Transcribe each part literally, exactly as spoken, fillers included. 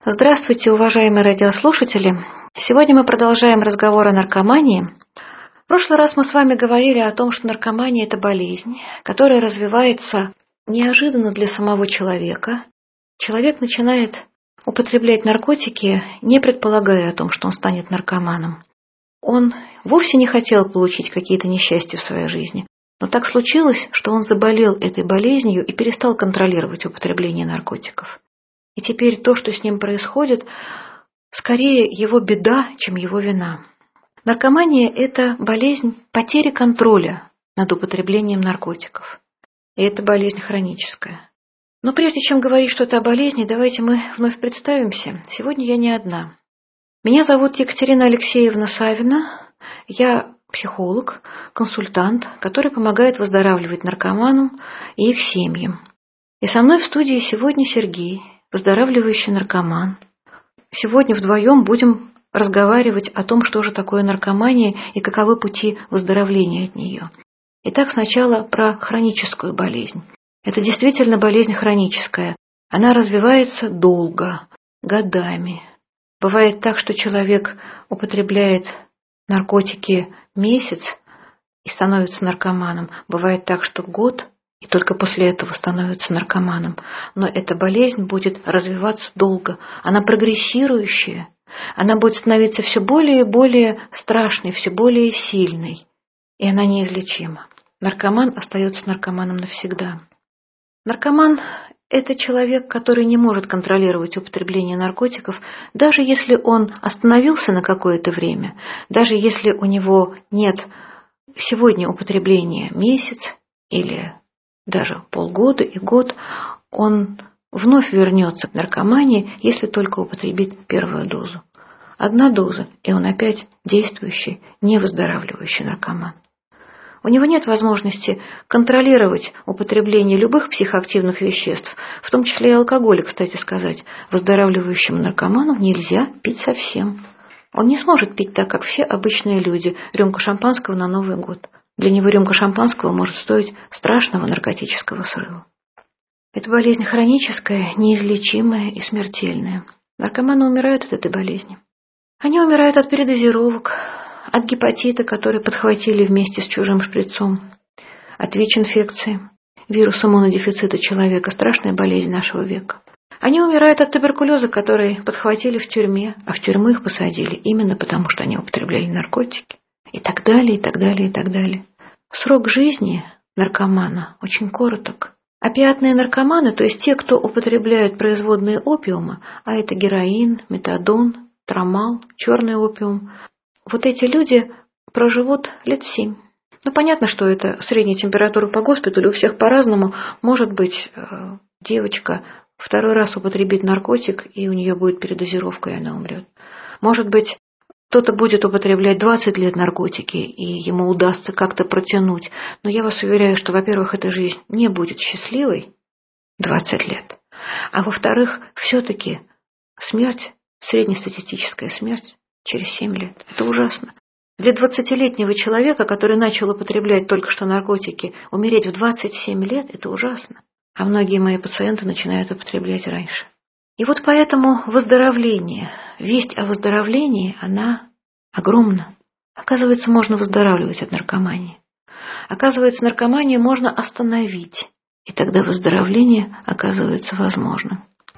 Здравствуйте, уважаемые радиослушатели! Сегодня мы продолжаем разговор о наркомании. В прошлый раз мы с вами говорили о том, что наркомания – это болезнь, которая развивается неожиданно для самого человека. Человек начинает употреблять наркотики, не предполагая о том, что он станет наркоманом. Он вовсе не хотел получить какие-то несчастья в своей жизни, но так случилось, что он заболел этой болезнью и перестал контролировать употребление наркотиков. И теперь то, что с ним происходит, скорее его беда, чем его вина. Наркомания – это болезнь потери контроля над употреблением наркотиков. И это болезнь хроническая. Но прежде чем говорить что-то о болезни, давайте мы вновь представимся. Сегодня я не одна. Меня зовут Екатерина Алексеевна Савина. Я психолог, консультант, который помогает выздоравливать наркоманам и их семьям. И со мной в студии сегодня Сергей, выздоравливающий наркоман. Сегодня вдвоем будем разговаривать о том, что же такое наркомания и каковы пути выздоровления от нее. Итак, сначала про хроническую болезнь. Это действительно болезнь хроническая. Она развивается долго, годами. Бывает так, что человек употребляет наркотики месяц и становится наркоманом. Бывает так, что год, и только после этого становится наркоманом. Но эта болезнь будет развиваться долго. Она прогрессирующая. Она будет становиться все более и более страшной, все более сильной. И она неизлечима. Наркоман остается наркоманом навсегда. Наркоман – это человек, который не может контролировать употребление наркотиков, даже если он остановился на какое-то время, даже если у него нет сегодня употребления месяц или даже полгода и год, он вновь вернется к наркомании, если только употребит первую дозу. Одна доза, и он опять действующий, невыздоравливающий наркоман. У него нет возможности контролировать употребление любых психоактивных веществ, в том числе и алкоголя, кстати сказать. Выздоравливающему наркоману нельзя пить совсем. Он не сможет пить так, как все обычные люди, рюмку шампанского на Новый год. Для него рюмка шампанского может стоить страшного наркотического срыва. Это болезнь хроническая, неизлечимая и смертельная. Наркоманы умирают от этой болезни. Они умирают от передозировок, от гепатита, который подхватили вместе с чужим шприцом, от ВИЧ-инфекции, вирус иммунодефицита человека, страшная болезнь нашего века. Они умирают от туберкулеза, который подхватили в тюрьме, а в тюрьму их посадили именно потому, что они употребляли наркотики. И так далее, и так далее, и так далее. Срок жизни наркомана очень короток. Опиатные наркоманы, то есть те, кто употребляют производные опиума, а это героин, метадон, трамал, черный опиум, вот эти люди проживут лет семь. Ну, понятно, что это средняя температура по госпиталю, у всех по-разному. Может быть, девочка второй раз употребит наркотик, и у нее будет передозировка, и она умрет. Может быть, кто-то будет употреблять двадцать лет наркотики, и ему удастся как-то протянуть. Но я вас уверяю, что, во-первых, эта жизнь не будет счастливой двадцать лет. А во-вторых, все-таки смерть, среднестатистическая смерть через семь лет. Это ужасно. Для двадцатилетнего человека, который начал употреблять только что наркотики, умереть в двадцать семь лет – это ужасно. А многие мои пациенты начинают употреблять раньше. И вот поэтому выздоровление, весть о выздоровлении, она огромна. Оказывается, можно выздоравливать от наркомании. Оказывается, наркоманию можно остановить, и тогда выздоровление оказывается возможным.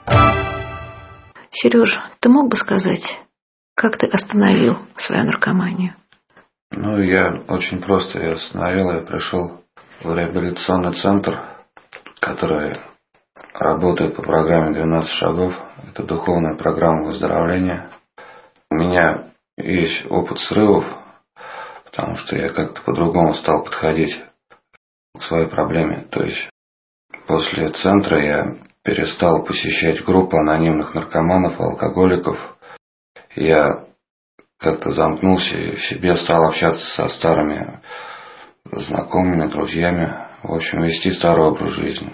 Сереж, ты мог бы сказать, как ты остановил свою наркоманию? Ну, я очень просто ее остановил. Я пришел в реабилитационный центр, который работает по программе двенадцать шагов. Это духовная программа выздоровления. У меня есть опыт срывов, потому что я как-то по-другому стал подходить к своей проблеме. То есть после центра я перестал посещать группу анонимных наркоманов, алкоголиков. Я как-то замкнулся и в себе стал общаться со старыми знакомыми, друзьями. В общем, вести старый образ жизни.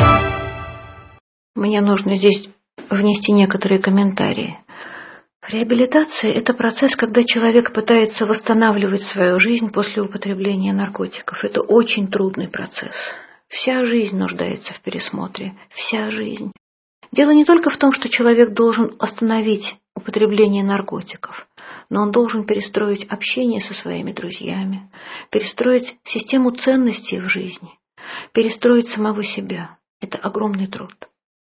Мне нужно здесь внести некоторые комментарии. Реабилитация – это процесс, когда человек пытается восстанавливать свою жизнь после употребления наркотиков. Это очень трудный процесс. Вся жизнь нуждается в пересмотре. Вся жизнь. Дело не только в том, что человек должен остановить употребление наркотиков, но он должен перестроить общение со своими друзьями, перестроить систему ценностей в жизни, перестроить самого себя. Это огромный труд.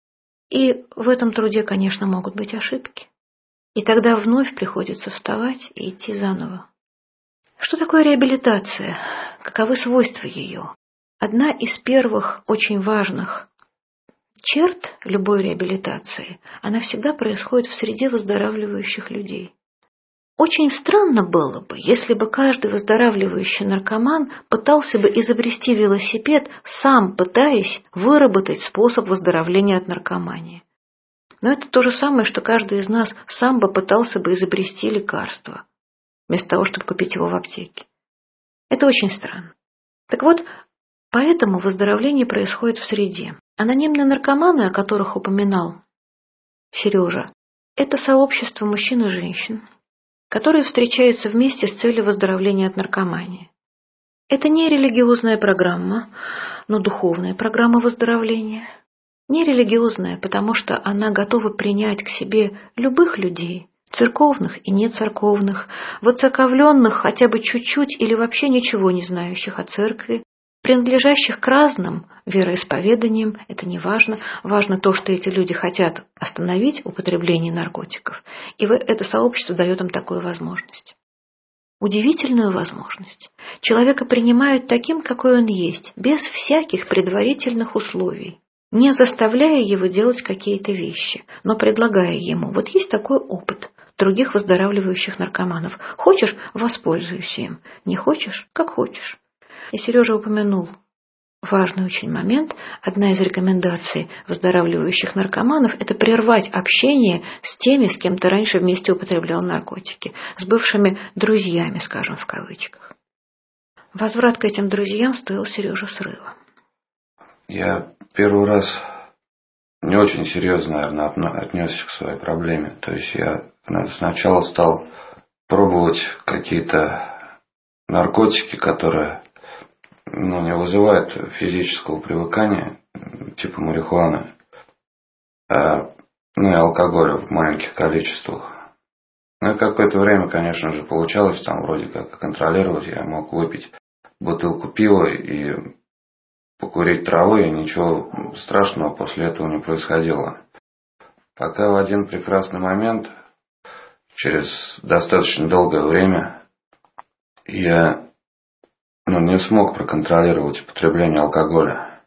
И в этом труде, конечно, могут быть ошибки. И тогда вновь приходится вставать и идти заново. Что такое реабилитация? Каковы свойства ее? Одна из первых очень важных черт любой реабилитации, она всегда происходит в среде выздоравливающих людей. Очень странно было бы, если бы каждый выздоравливающий наркоман пытался бы изобрести велосипед, сам пытаясь выработать способ выздоровления от наркомании. Но это то же самое, что каждый из нас сам бы пытался бы изобрести лекарство, вместо того, чтобы купить его в аптеке. Это очень странно. Так вот, поэтому выздоровление происходит в среде. Анонимные наркоманы, о которых упоминал Сережа, это сообщество мужчин и женщин, которые встречаются вместе с целью выздоровления от наркомании. Это не религиозная программа, но духовная программа выздоровления. Не религиозная, потому что она готова принять к себе любых людей, церковных и нецерковных, воцерковленных хотя бы чуть-чуть или вообще ничего не знающих о церкви, принадлежащих к разным вероисповеданиям, это не важно. Важно то, что эти люди хотят остановить употребление наркотиков, и это сообщество дает им такую возможность. Удивительную возможность. Человека принимают таким, какой он есть, без всяких предварительных условий, не заставляя его делать какие-то вещи, но предлагая ему: вот есть такой опыт других выздоравливающих наркоманов. Хочешь – воспользуйся им, не хочешь – как хочешь. И Сережа упомянул важный очень момент. Одна из рекомендаций выздоравливающих наркоманов – это прервать общение с теми, с кем ты раньше вместе употреблял наркотики, с бывшими друзьями, скажем, в кавычках. Возврат к этим друзьям стоил Сереже срыва. Я первый раз не очень серьезно, наверное, отнесся к своей проблеме. То есть я сначала стал пробовать какие-то наркотики, которые ну, не вызывают физического привыкания, типа марихуаны, а, ну и алкоголя в маленьких количествах. Ну и какое-то время, конечно же, получалось там вроде как контролировать. Я мог выпить бутылку пива и покурить травы, и ничего страшного после этого не происходило. Пока в один прекрасный момент, через достаточно долгое время, я ну, не смог проконтролировать употребление алкоголя.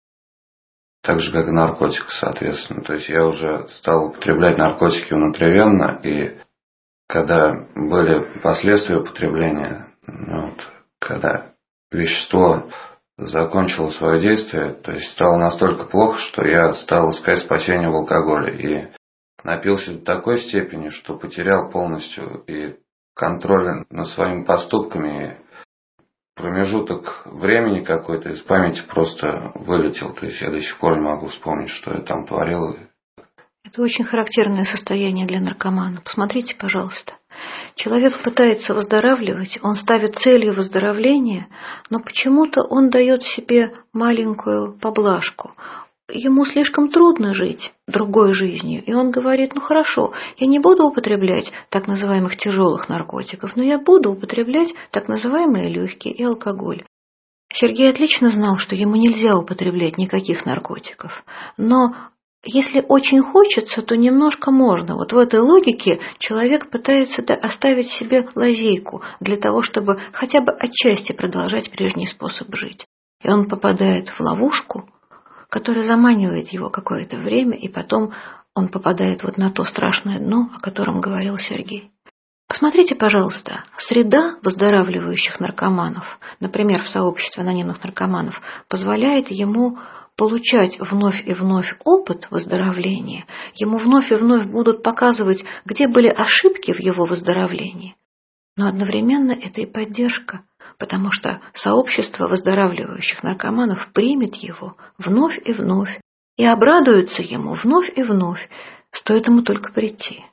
Так же, как и наркотиков, соответственно. То есть я уже стал употреблять наркотики внутривенно, и когда были последствия употребления, ну, вот, когда вещество закончило свое действие, то есть стало настолько плохо, что я стал искать спасения в алкоголе. И напился до такой степени, что потерял полностью и контроль над своими поступками. Промежуток времени какой-то из памяти просто вылетел. То есть я до сих пор не могу вспомнить, что я там творил. Это очень характерное состояние для наркомана. Посмотрите, пожалуйста. Человек пытается выздоравливать, он ставит целью выздоровления, но почему-то он дает себе маленькую поблажку. Ему слишком трудно жить другой жизнью, и он говорит: ну хорошо, я не буду употреблять так называемых тяжелых наркотиков, но я буду употреблять так называемые легкие и алкоголь. Сергей отлично знал, что ему нельзя употреблять никаких наркотиков, но если очень хочется, то немножко можно. Вот в этой логике человек пытается оставить себе лазейку для того, чтобы хотя бы отчасти продолжать прежний способ жить. И он попадает в ловушку, которая заманивает его какое-то время, и потом он попадает вот на то страшное дно, о котором говорил Сергей. Посмотрите, пожалуйста, среда выздоравливающих наркоманов, например, в сообществе анонимных наркоманов, позволяет ему получать вновь и вновь опыт выздоровления, ему вновь и вновь будут показывать, где были ошибки в его выздоровлении. Но одновременно это и поддержка, потому что сообщество выздоравливающих наркоманов примет его вновь и вновь и обрадуется ему вновь и вновь, стоит ему только прийти.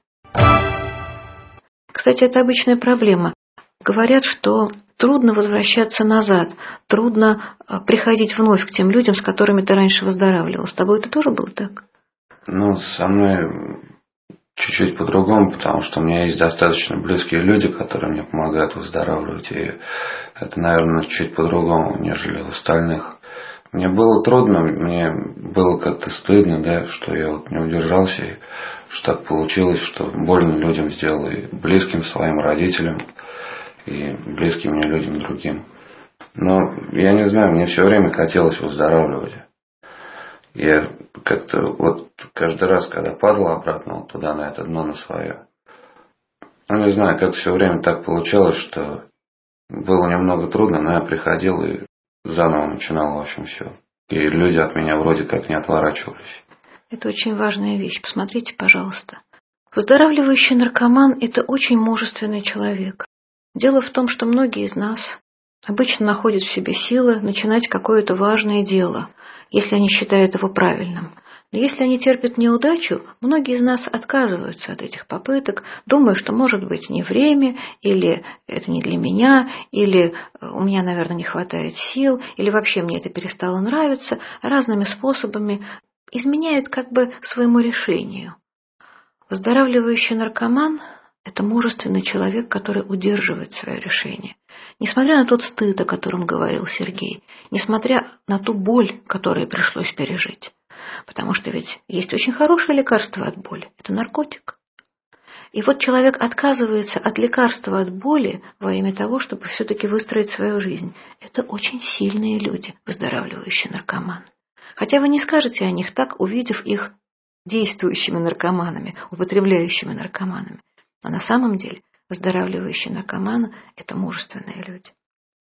Кстати, это обычная проблема. Говорят, что трудно возвращаться назад, трудно приходить вновь к тем людям, с которыми ты раньше выздоравливал. С тобой это тоже было так? Ну, со мной чуть-чуть по-другому, потому что у меня есть достаточно близкие люди, которые мне помогают выздоравливать, и это, наверное, чуть по-другому, нежели у остальных. Мне было трудно, мне было как-то стыдно, да, что я вот не удержался, и что так получилось, что больно людям сделал, и близким своим родителям, и близким мне людям другим. Но я не знаю, мне все время хотелось выздоравливать. Я как-то вот каждый раз, когда падал обратно вот туда, на это дно, на свое, ну не знаю, как все время так получалось, что было немного трудно, но я приходил и заново начинал, в общем, все. И люди от меня вроде как не отворачивались. Это очень важная вещь. Посмотрите, пожалуйста. Выздоравливающий наркоман – это очень мужественный человек. Дело в том, что многие из нас обычно находят в себе силы начинать какое-то важное дело, если они считают его правильным. Но если они терпят неудачу, многие из нас отказываются от этих попыток, думая, что, может быть, не время, или это не для меня, или у меня, наверное, не хватает сил, или вообще мне это перестало нравиться, разными способами изменяют как бы своему решению. Выздоравливающий наркоман – это мужественный человек, который удерживает свое решение. Несмотря на тот стыд, о котором говорил Сергей, несмотря на ту боль, которую пришлось пережить. Потому что ведь есть очень хорошее лекарство от боли – это наркотик. И вот человек отказывается от лекарства от боли во имя того, чтобы все-таки выстроить свою жизнь. Это очень сильные люди, выздоравливающие наркоманы. Хотя вы не скажете о них так, увидев их действующими наркоманами, употребляющими наркоманами. Но на самом деле выздоравливающие наркоманы – это мужественные люди.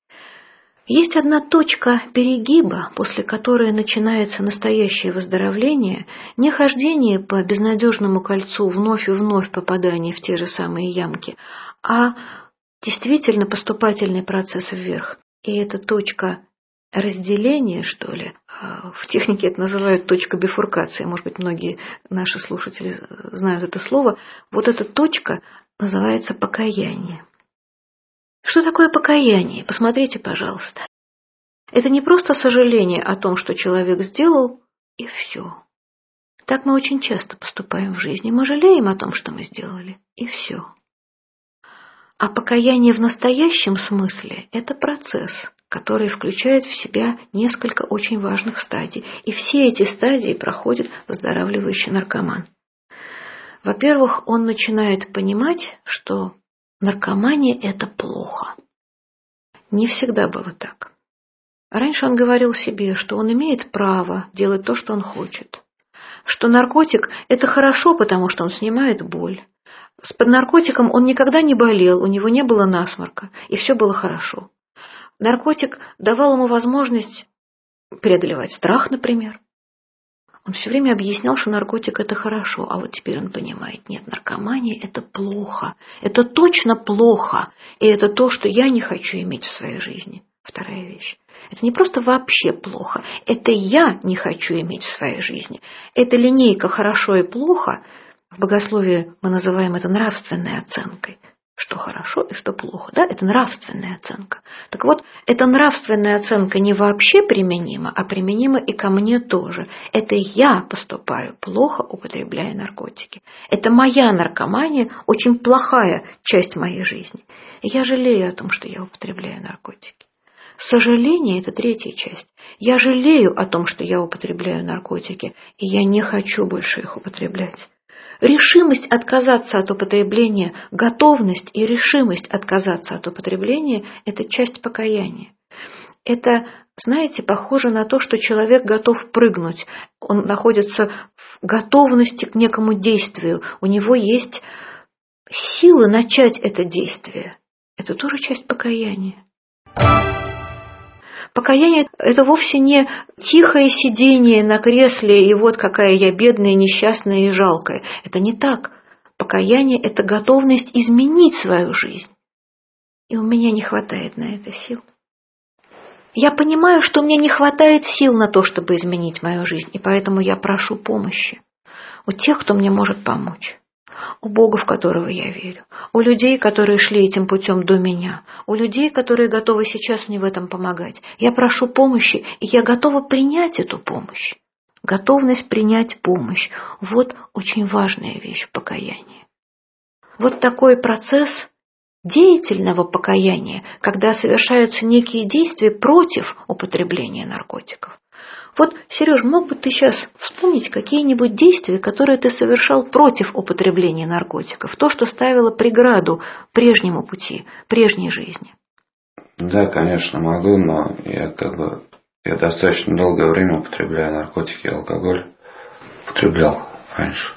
Есть одна точка перегиба, после которой начинается настоящее выздоровление, не хождение по безнадежному кольцу вновь и вновь попадание в те же самые ямки, а действительно поступательный процесс вверх. И эта точка разделения, что ли, в технике это называют точка бифуркации, может быть, многие наши слушатели знают это слово, вот эта точка называется покаяние. Что такое покаяние? Посмотрите, пожалуйста. Это не просто сожаление о том, что человек сделал, и все. Так мы очень часто поступаем в жизни. Мы жалеем о том, что мы сделали, и все. А покаяние в настоящем смысле – это процесс, который включает в себя несколько очень важных стадий. И все эти стадии проходит выздоравливающий наркоман. Во-первых, он начинает понимать, что наркомания – это плохо. Не всегда было так. Раньше он говорил себе, что он имеет право делать то, что он хочет. Что наркотик – это хорошо, потому что он снимает боль. Под наркотиком он никогда не болел, у него не было насморка, и все было хорошо. Наркотик давал ему возможность преодолевать страх, например. Он все время объяснял, что наркотик – это хорошо, а вот теперь он понимает, нет, наркомания – это плохо, это точно плохо, и это то, что я не хочу иметь в своей жизни. Вторая вещь. Это не просто вообще плохо, это я не хочу иметь в своей жизни. Эта линейка «хорошо» и «плохо» в богословии мы называем это нравственной оценкой. Что хорошо и что плохо, да, это нравственная оценка. Так вот, эта нравственная оценка не вообще применима, а применима и ко мне тоже. Это я поступаю плохо, употребляя наркотики. Это моя наркомания, очень плохая часть моей жизни. И я жалею о том, что я употребляю наркотики. Сожаление – это третья часть. Я жалею о том, что я употребляю наркотики, и я не хочу больше их употреблять. Решимость отказаться от употребления, готовность и решимость отказаться от употребления – это часть покаяния. Это, знаете, похоже на то, что человек готов прыгнуть. Он находится в готовности к некому действию. У него есть силы начать это действие. Это тоже часть покаяния. Покаяние – это вовсе не тихое сидение на кресле, и вот какая я бедная, несчастная и жалкая. Это не так. Покаяние – это готовность изменить свою жизнь. И у меня не хватает на это сил. Я понимаю, что мне не хватает сил на то, чтобы изменить мою жизнь, и поэтому я прошу помощи у тех, кто мне может помочь. У Бога, в которого я верю, у людей, которые шли этим путем до меня, у людей, которые готовы сейчас мне в этом помогать. Я прошу помощи, и я готова принять эту помощь. готовность принять помощь. Вот очень важная вещь в покаянии. Вот такой процесс деятельного покаяния, когда совершаются некие действия против употребления наркотиков. Вот, Сереж, мог бы ты сейчас вспомнить какие-нибудь действия, которые ты совершал против употребления наркотиков, то, что ставило преграду прежнему пути, прежней жизни? Да, конечно, могу, но я как бы я достаточно долгое время употребляю наркотики и алкоголь. Употреблял раньше.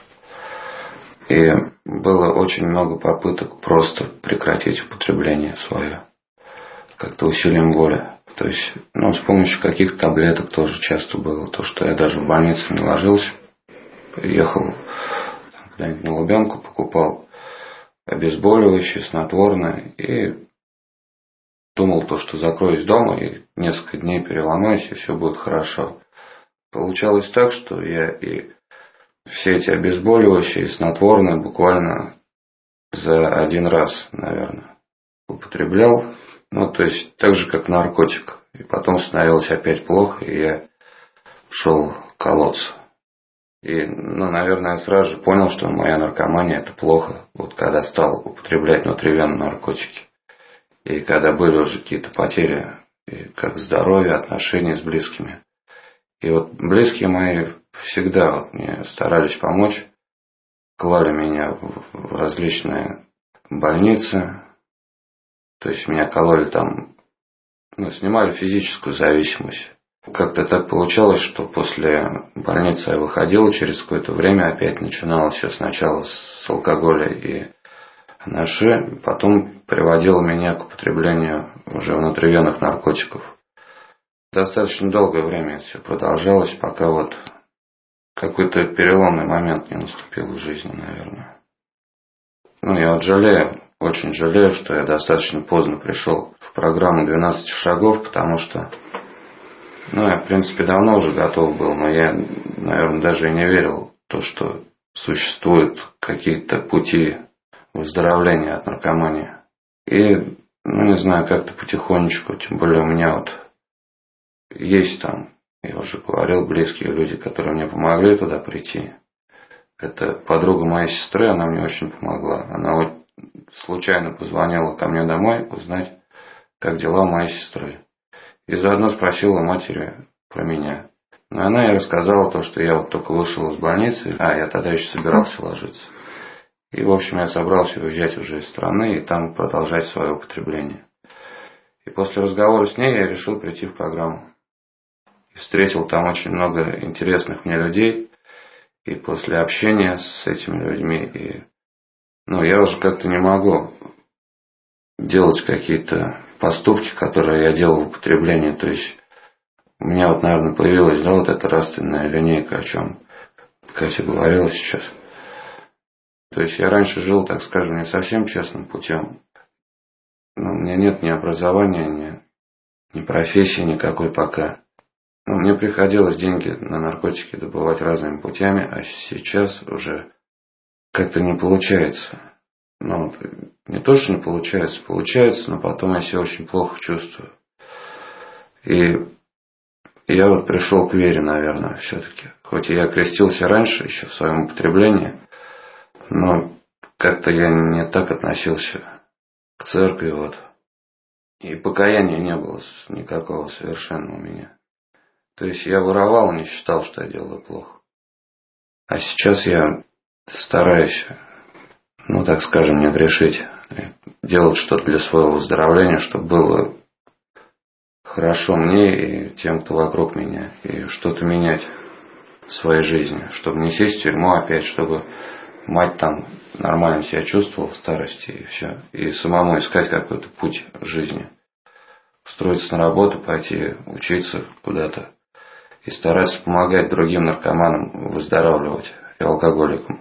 И было очень много попыток просто прекратить употребление свое. Как-то усилием воли. То есть, ну, с помощью каких-то таблеток тоже часто было. То, что я даже в больницу не ложился. Приехал куда-нибудь на Лубянку, покупал обезболивающее, снотворное. И думал то, что закроюсь дома и несколько дней переломаюсь, и все будет хорошо. Получалось так, что я и все эти обезболивающие и снотворные буквально за один раз, наверное, употреблял. Ну, то есть, так же, как наркотик. И потом становилось опять плохо, и я шел колоться. И, ну, наверное, я сразу же понял, что моя наркомания – это плохо. Вот когда стал употреблять внутривенно наркотики. И когда были уже какие-то потери, и как здоровье, отношения с близкими. И вот близкие мои всегда вот мне старались помочь. Клали меня в, в различные больницы. То есть меня кололи там, ну, снимали физическую зависимость. Как-то так получалось, что после больницы я выходил, через какое-то время опять начиналось все сначала с алкоголя и наши, потом приводило меня к употреблению уже внутривенных наркотиков. Достаточно долгое время это все продолжалось, пока вот какой-то переломный момент не наступил в жизни, наверное. Ну, я вот жалею, очень жалею, что я достаточно поздно пришел в программу двенадцать шагов, потому что, ну, я, в принципе, давно уже готов был, но я, наверное, даже и не верил в то, что существуют какие-то пути выздоровления от наркомании. И, ну, не знаю, как-то потихонечку, тем более у меня вот есть там, я уже говорил, близкие люди, которые мне помогли туда прийти. Это подруга моей сестры, она мне очень помогла. Она вот случайно позвонила ко мне домой узнать, как дела у моей сестры. И заодно спросила у матери про меня. Но она ей рассказала то, что я вот только вышел из больницы, а я тогда еще собирался ложиться. И, в общем, я собрался уезжать уже из страны и там продолжать свое употребление. И после разговора с ней я решил прийти в программу. И встретил там очень много интересных мне людей. И после общения с этими людьми, и, ну, я уже как-то не могу делать какие-то поступки, которые я делал в употреблении. То есть у меня вот, наверное, появилась, да, вот эта растренная линейка, о чем Катя говорила сейчас. То есть я раньше жил, так скажем, не совсем честным путем. Но у меня нет ни образования, ни, ни профессии никакой пока. Ну, мне приходилось деньги на наркотики добывать разными путями, а сейчас уже как-то не получается. Ну, не то, что не получается, получается, но потом я себя очень плохо чувствую. И я вот пришел к вере, наверное, все-таки. Хоть и я крестился раньше, еще в своем употреблении, но как-то я не так относился к церкви, вот. И покаяния не было никакого совершенно у меня. То есть я воровал и не считал, что я делаю плохо. А сейчас я стараюсь, ну, так скажем, не грешить. Делать что-то для своего выздоровления, чтобы было хорошо мне и тем, кто вокруг меня. И что-то менять в своей жизни. Чтобы не сесть в тюрьму опять, чтобы мать там нормально себя чувствовала в старости и все. И самому искать какой-то путь в жизни. Устроиться на работу, пойти учиться куда-то. И стараться помогать другим наркоманам выздоравливать и алкоголикам.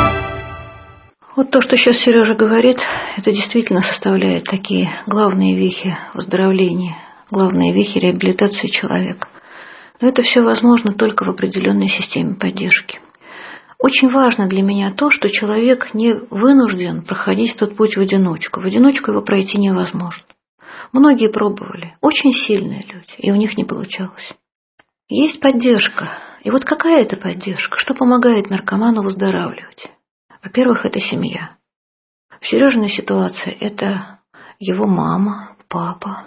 Вот то, что сейчас Сережа говорит, это действительно составляет такие главные вехи выздоровления, главные вехи реабилитации человека. Но это все возможно только в определенной системе поддержки. Очень важно для меня то, что человек не вынужден проходить этот путь в одиночку. В одиночку его пройти невозможно. Многие пробовали, очень сильные люди, и у них не получалось. Есть поддержка, И вот какая это поддержка? Что помогает наркоману выздоравливать? Во-первых, это семья. В Сережиной ситуации это его мама, папа,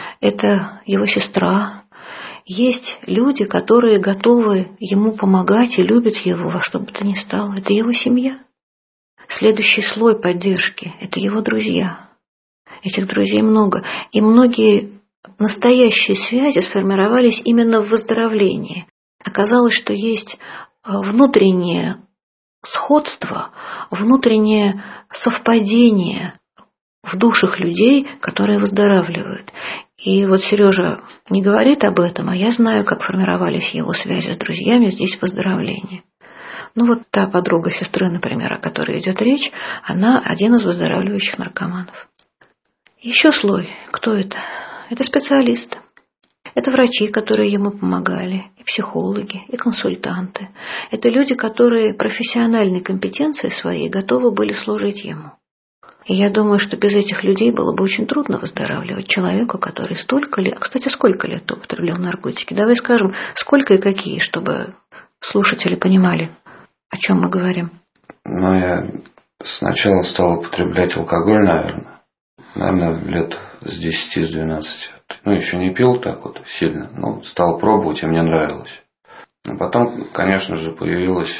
это его сестра. Есть люди, которые готовы ему помогать и любят его во что бы то ни стало. Это его семья. Следующий слой поддержки – это его друзья. Этих друзей много. И многие настоящие связи сформировались именно в выздоровлении. Оказалось, что есть внутреннее сходство, внутреннее совпадение в душах людей, которые выздоравливают. И вот Сережа не говорит об этом, а я знаю, как формировались его связи с друзьями здесь в выздоровлении. Ну вот та подруга сестры, например, о которой идет речь, она один из выздоравливающих наркоманов. Еще слой. Кто это? Это специалисты. Это врачи, которые ему помогали, и психологи, и консультанты. Это люди, которые профессиональной компетенцией своей готовы были служить ему. И я думаю, что без этих людей было бы очень трудно выздоравливать человеку, который столько лет... А, кстати, сколько лет употреблял наркотики? Давай скажем, сколько и какие, чтобы слушатели понимали, о чем мы говорим. Ну, я сначала стал употреблять алкоголь, наверное. Наверное, лет с десяти, с двенадцати. Ну, еще не пил так вот сильно, но стал пробовать, и мне нравилось. А потом, конечно же, появилась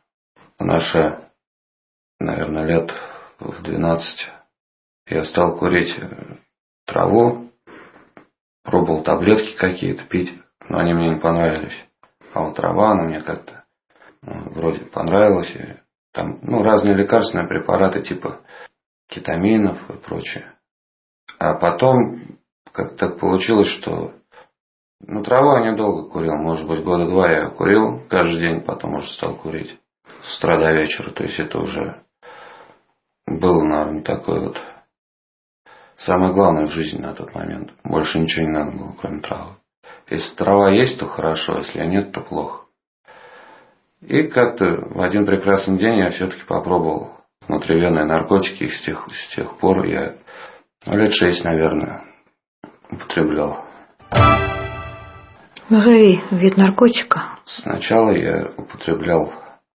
наша, наверное, лет в двенадцать. Я стал курить траву, пробовал таблетки какие-то пить, но они мне не понравились. А вот трава, она мне как-то ну, вроде понравилась. И там, ну, разные лекарственные препараты типа кетаминов и прочее. А потом как-то так получилось, что ну, траву я недолго курил. Может быть, года два я курил каждый день, потом уже стал курить с утра до вечера. То есть это уже было, наверное, такое вот самое главное в жизни на тот момент. Больше ничего не надо было, кроме травы. Если трава есть, то хорошо, если нет, то плохо. И как-то в один прекрасный день я все-таки попробовал внутривенные наркотики. И с тех, с тех пор я ну, лет шесть, наверное, употреблял. Назови вид наркотика. Сначала я употреблял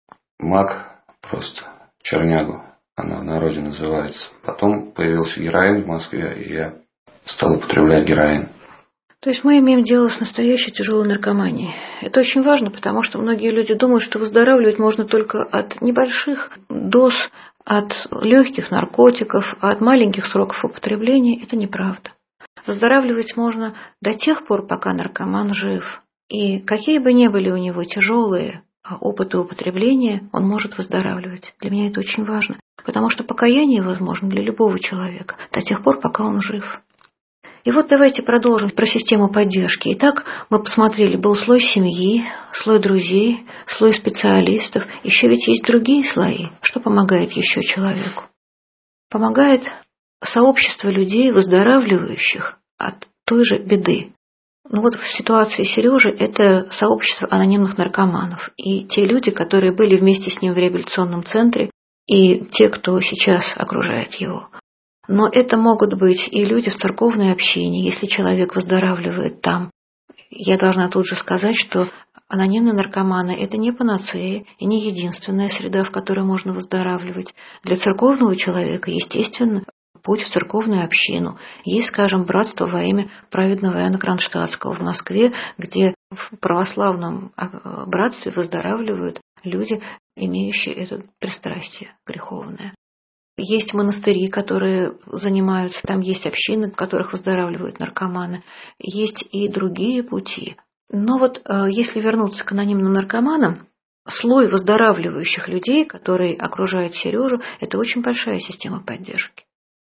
мак, просто чернягу, она в народе называется. Потом появился героин в Москве, и я стал употреблять героин. То есть мы имеем дело с настоящей тяжелой наркоманией. Это очень важно, потому что многие люди думают, что выздоравливать можно только от небольших доз, от легких наркотиков, от маленьких сроков употребления. Это неправда. Выздоравливать можно до тех пор, пока наркоман жив. И какие бы ни были у него тяжелые опыты употребления, он может выздоравливать. Для меня это очень важно. Потому что покаяние возможно для любого человека до тех пор, пока он жив. И вот давайте продолжим про систему поддержки. Итак, мы посмотрели, был слой семьи, слой друзей, слой специалистов. Еще ведь есть другие слои. Что помогает еще человеку? Помогает сообщество людей, выздоравливающих от той же беды. Ну вот в ситуации Сережи это сообщество анонимных наркоманов. И те люди, которые были вместе с ним в реабилитационном центре, и те, кто сейчас окружает его. Но это могут быть и люди в церковной общине, если человек выздоравливает там. Я должна тут же сказать, что анонимные наркоманы – это не панацея и не единственная среда, в которой можно выздоравливать. Для церковного человека, естественно, путь в церковную общину. Есть, скажем, братство во имя праведного Иоанна Кронштадтского в Москве, где в православном братстве выздоравливают люди, имеющие это пристрастие греховное. Есть монастыри, которые занимаются, там есть общины, в которых выздоравливают наркоманы. Есть и другие пути. Но вот если вернуться к анонимным наркоманам, слой выздоравливающих людей, которые окружают Сережу, это очень большая система поддержки.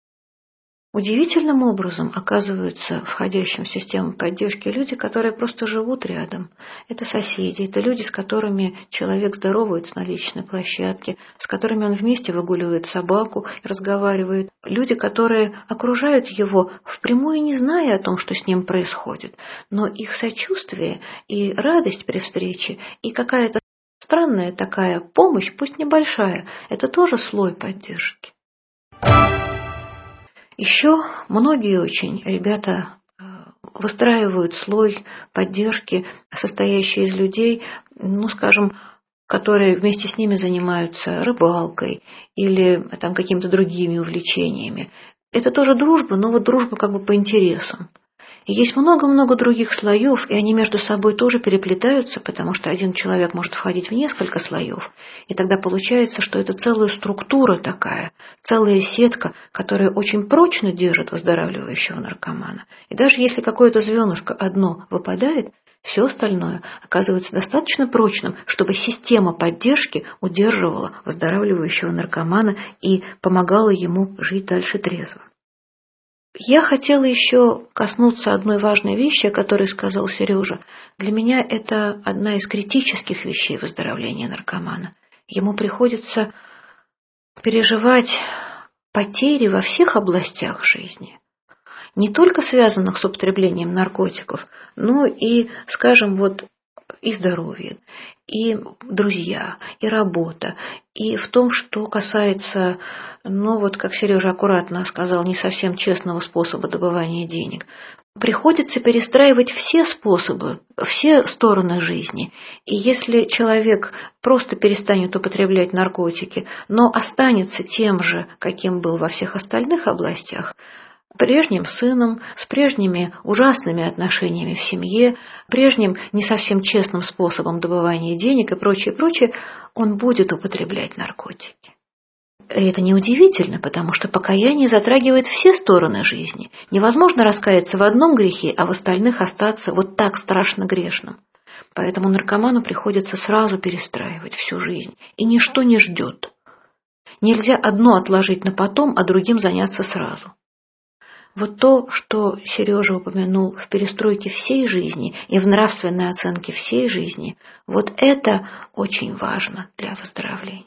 Удивительным образом оказываются входящим в систему поддержки люди, которые просто живут рядом. Это соседи, это люди, с которыми человек здоровается на личной площадке, с которыми он вместе выгуливает собаку, разговаривает. Люди, которые окружают его впрямую, не зная о том, что с ним происходит. Но их сочувствие и радость при встрече, и какая-то странная такая помощь, пусть небольшая, это тоже слой поддержки. Еще многие очень ребята выстраивают слой поддержки, состоящий из людей, ну, скажем, которые вместе с ними занимаются рыбалкой или там какими-то другими увлечениями. Это тоже дружба, но вот дружба как бы по интересам. И есть много-много других слоев, и они между собой тоже переплетаются, потому что один человек может входить в несколько слоев, и тогда получается, что это целая структура такая, целая сетка, которая очень прочно держит выздоравливающего наркомана. И даже если какое-то звенышко одно выпадает, все остальное оказывается достаточно прочным, чтобы система поддержки удерживала выздоравливающего наркомана и помогала ему жить дальше трезво. Я хотела еще коснуться одной важной вещи, о которой сказал Сережа. Для меня это одна из критических вещей выздоровления наркомана. Ему приходится переживать потери во всех областях жизни, не только связанных с употреблением наркотиков, но и, скажем, вот и здоровье, и друзья, и работа, и в том, что касается, ну вот, как Сережа аккуратно сказал, не совсем честного способа добывания денег. Приходится перестраивать все способы, все стороны жизни. И если человек просто перестанет употреблять наркотики, но останется тем же, каким был во всех остальных областях, прежним сыном, с прежними ужасными отношениями в семье, прежним не совсем честным способом добывания денег и прочее, прочее, он будет употреблять наркотики. И это неудивительно, потому что покаяние затрагивает все стороны жизни. Невозможно раскаяться в одном грехе, а в остальных остаться вот так страшно грешным. Поэтому наркоману приходится сразу перестраивать всю жизнь, и ничто не ждет. Нельзя одно отложить на потом, а другим заняться сразу. Вот то, что Сережа упомянул в перестройке всей жизни и в нравственной оценке всей жизни, вот это очень важно для выздоровления.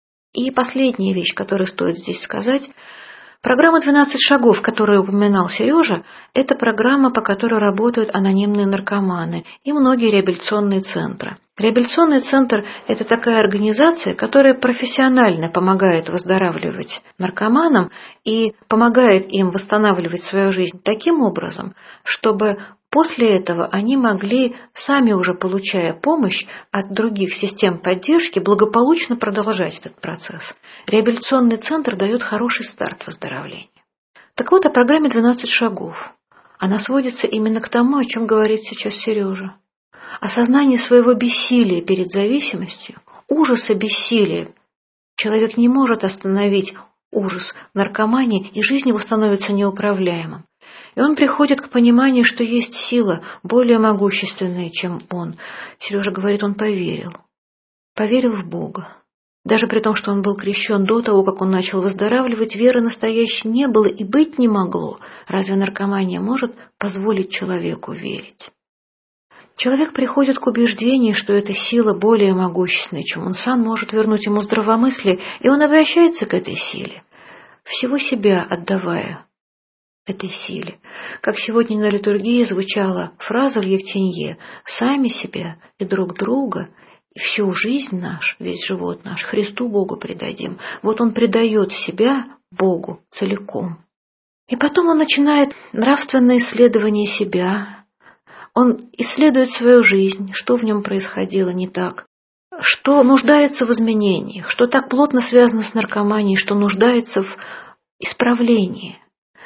И последняя вещь, которую стоит здесь сказать. Программа «двенадцать шагов», которую упоминал Сережа, это программа, по которой работают анонимные наркоманы и многие реабилитационные центры. Реабилитационный центр – это такая организация, которая профессионально помогает выздоравливать наркоманам и помогает им восстанавливать свою жизнь таким образом, чтобы после этого они могли, сами уже получая помощь от других систем поддержки, благополучно продолжать этот процесс. Реабилитационный центр дает хороший старт выздоровления. Так вот, о программе «двенадцать шагов». Она сводится именно к тому, о чем говорит сейчас Сережа. Осознание своего бессилия перед зависимостью, ужаса бессилия. Человек не может остановить ужас наркомании, и жизнь его становится неуправляемым. И он приходит к пониманию, что есть сила, более могущественная, чем он. Сережа говорит, он поверил. Поверил в Бога. Даже при том, что он был крещен до того, как он начал выздоравливать, веры настоящей не было и быть не могло. Разве наркомания может позволить человеку верить? Человек приходит к убеждению, что эта сила более могущественная, чем он сам, может вернуть ему здравомыслие, и он обращается к этой силе, всего себя отдавая этой силе. Как сегодня на литургии звучала фраза в Евтинье: «Сами себя и друг друга, и всю жизнь наш, весь живот наш, Христу Богу предадим». Вот он предает себя Богу целиком. И потом он начинает нравственное исследование себя. Он исследует свою жизнь, что в нем происходило не так, что нуждается в изменениях, что так плотно связано с наркоманией, что нуждается в исправлении.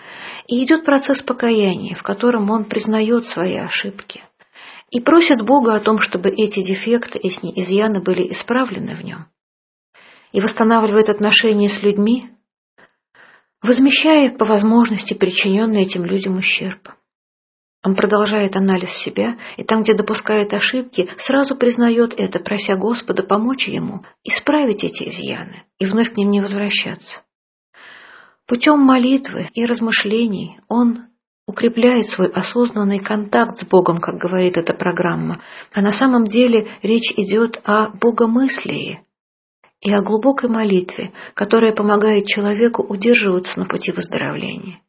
И идет процесс покаяния, в котором он признает свои ошибки и просит Бога о том, чтобы эти дефекты, эти изъяны были исправлены в нем. И восстанавливает отношения с людьми, возмещая по возможности причиненный этим людям ущерб. Он продолжает анализ себя, и там, где допускает ошибки, сразу признает это, прося Господа помочь ему исправить эти изъяны и вновь к ним не возвращаться. Путем молитвы и размышлений он укрепляет свой осознанный контакт с Богом, как говорит эта программа. А на самом деле речь идет о богомыслии и о глубокой молитве, которая помогает человеку удерживаться на пути выздоровления.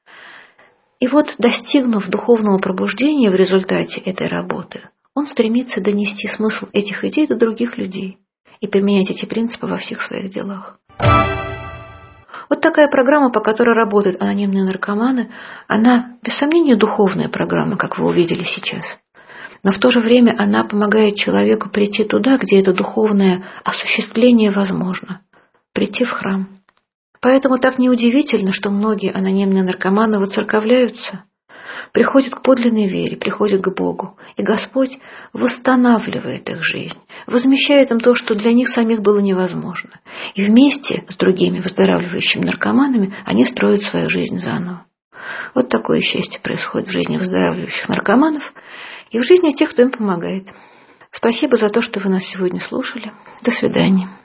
И вот, достигнув духовного пробуждения в результате этой работы, он стремится донести смысл этих идей до других людей и применять эти принципы во всех своих делах. Вот такая программа, по которой работают анонимные наркоманы, она, без сомнения, духовная программа, как вы увидели сейчас. Но в то же время она помогает человеку прийти туда, где это духовное осуществление возможно. Прийти в храм. Поэтому так неудивительно, что многие анонимные наркоманы воцерковляются, приходят к подлинной вере, приходят к Богу. И Господь восстанавливает их жизнь, возмещает им то, что для них самих было невозможно. И вместе с другими выздоравливающими наркоманами они строят свою жизнь заново. Вот такое счастье происходит в жизни выздоравливающих наркоманов и в жизни тех, кто им помогает. Спасибо за то, что вы нас сегодня слушали. До свидания.